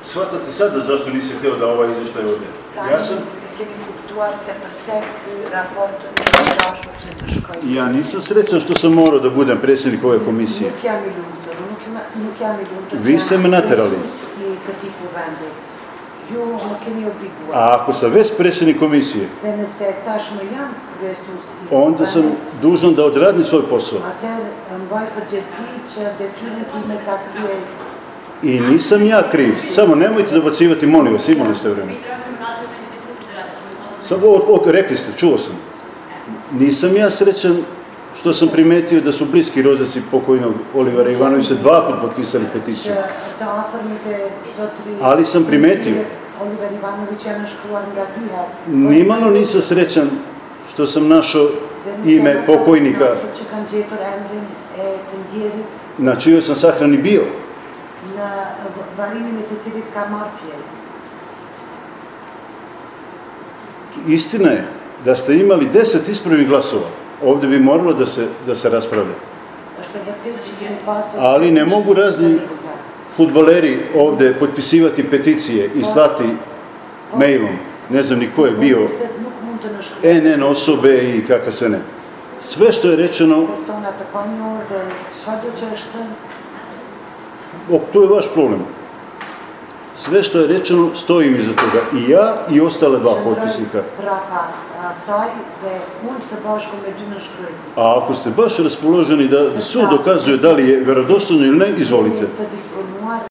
shvatate sada zašto nisi htio da ovaj izvještaj ode? Ja sam... Ja nisam srećan što sam morao da budem predsjednik ove komisije. Vi ste me naterali. A ako sam već predsjednik komisije, onda sam dužan da odradim svoj posao. I nisam ja kriv. Samo nemojte dobacivati, molim vas, imali ste vremena. Rekli ste, čuo sam. Nisam ja srećan što sam primetio da su bliski rođaci pokojnog Olivera Ivanovića 2 puta potpisali peticiju. Ali sam primetio. Nimalo nisam srećan što sam našao ime pokojnika na čijoj sam sahrani bio. Istina je da ste imali 10 ispravnih glasova. Ovdje bi moralo da se raspravlja. Ali ne mogu razni fudbaleri ovdje potpisivati peticije i slati mailom. Ne znam ni ko je bio NN osobe i kakva sve ne. Sve što je rečeno, to je vaš problem. Sve što je rečeno, stojim iza toga. I ja i ostale 2 potpisnika. A ako ste baš raspoloženi da sud dokazuje da li je vjerodostojno ili ne, izvolite.